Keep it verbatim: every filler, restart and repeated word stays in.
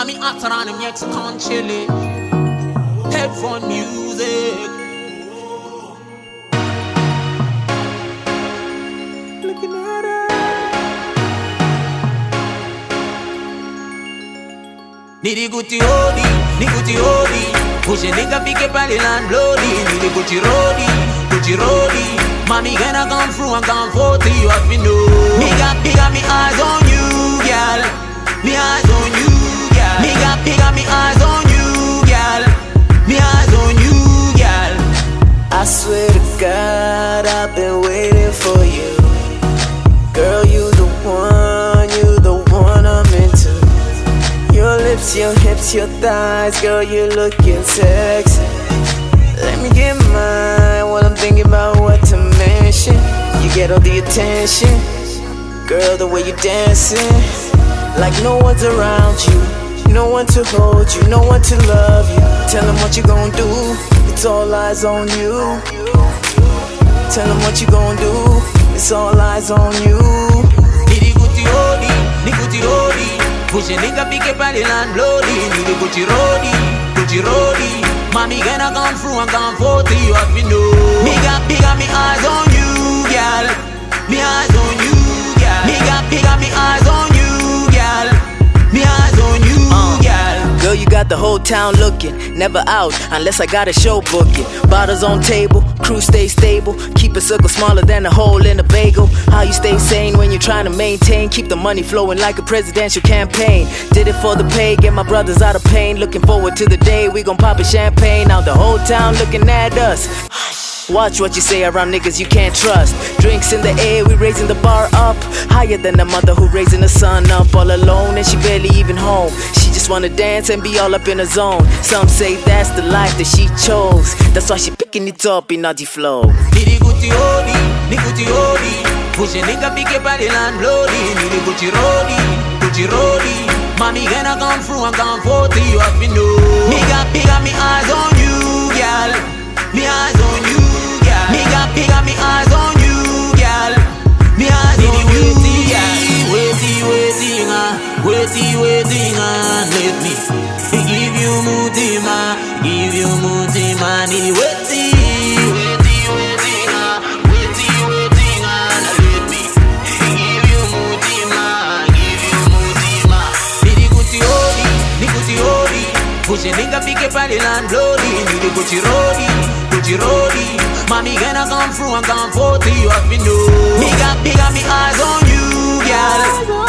me hotter than them Mexican chili. Headphone music. Looking at her. Nitty gritty hoodie, nitty gritty hoodie. Push a nigga pick up on the land bloody. Nitty gritty roadie, gritty roadie. Mommy gonna come through and come forty, you have to know. Me got, me got me eyes on you, girl. Me eyes on you, girl. Me got, me got me eyes on you, girl. Me eyes on you, girl. I swear to God, I've been waiting for you. Girl, you the one, you the one I'm into. Your lips, your hips, your thighs, girl, you looking sexy. Let me get mine while I'm thinking about what to mention. You get all the attention, girl, the way you dancing, like no one's around you, no one to hold you, no one to love you. Tell them what you gon' do, it's all eyes on you. Tell them what you gon' do, it's all eyes on you. Nitty gritty hoodie, nitty gritty hoodie. Push a nigga pick up on the land bloody. Nitty gritty roadie, gritty roadie. Mommy gonna come through and come forty, you have to know. Me got, me got me eyes on you, girl. Me eyes on you, girl. Me got, me got me eyes on you, girl. Me eyes on you, uh, girl. Girl, you got the whole town looking, never out unless I got a show booking. Bottles on table, crew stay stable. Keep a circle smaller than a hole in a bagel. How you stay sane when you're trying to maintain? Keep the money flowing like a presidential campaign. Did it for the pay, get my brothers out of pain. Looking forward to the day we gon' pop a champagne. Now the whole town looking at us. Watch what you say around niggas you can't trust. Drinks in the air, we raising the bar up. Higher than the mother who raising the son up. All alone and she barely even home. She just wanna dance and be all up in her zone. Some say that's the life that she chose. That's why she picking it up in naughty flow. Nitty gritty hoodie, nitty gritty hoodie. Push a nigga pick up on the land bloody. Nitty gritty roadie, gritty roadie. Mommy gonna come through and come forty, you have to know. Me got, me got me eyes on you, girl. Me eyes on you, girl. Me got, me got me eyes on you, girl. Me eyes on you, girl. Waiting, waiting, ah, waiting, waiting, ah. Let me give you mutima, give you mutima. Need waiting, waiting, waiting, ah, waiting, waiting, ah. Let me give you mutima, give you mutima. Nitty gritty hoodie, nitty gritty hoodie. Push a nigga pick up on the land bloody. Nitty gritty roadie, gritty roadie. Mommy gonna come through and come forty, you have to know. Me got, me got me eyes on you, girl.